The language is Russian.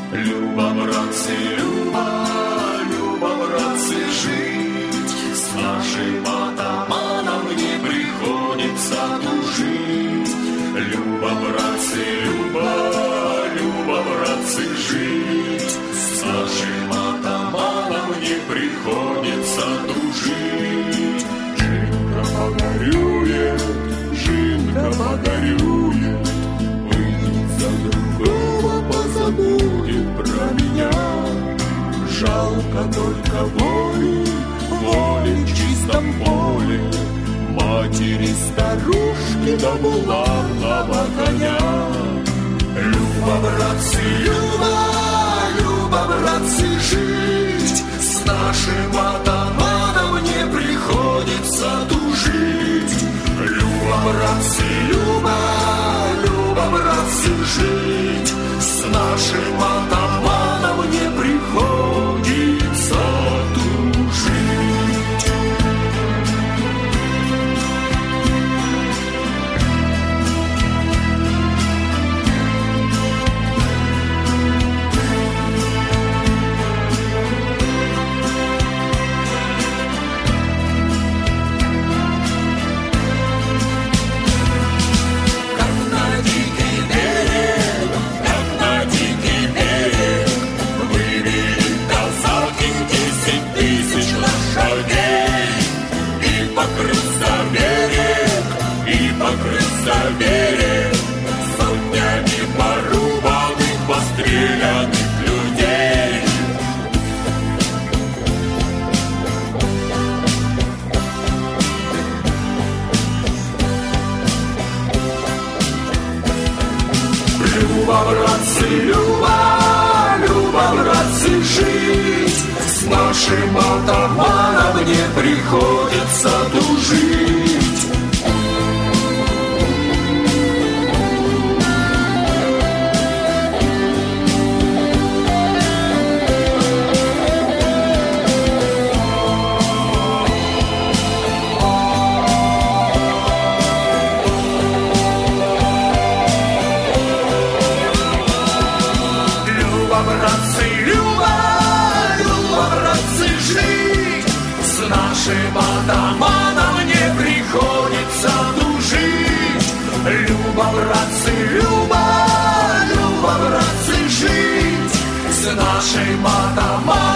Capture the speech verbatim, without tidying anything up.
Люба, братцы, Люба, Люба, братцы, жить с нашим атаманом не приходится тужить. Люба, братцы, Люба, Люба, братцы, жить с нашим атаманом не приходится тужить. Жинка погорюет, Жинка погорюет, выйдет за другого, позабудет про меня. Жалко только воли, воли в чистом поле, матери старушки да булавного коня. Люба, братцы, Люба, Люба, братцы, жить с нашим атаманом не приходится тужить. Люба, братцы, Люба, Люба, братцы, жить с нашим атаманом не приходится тужить. За берег сотнями порубанных, постреляных людей. Люба, братцы, Люба, Люба, братцы, жить с нашим атаманом не приходится тужить. Нашим атаманом не приходится тужить. Люба, братцы, Люба, Люба, братцы, жить с нашим атаманом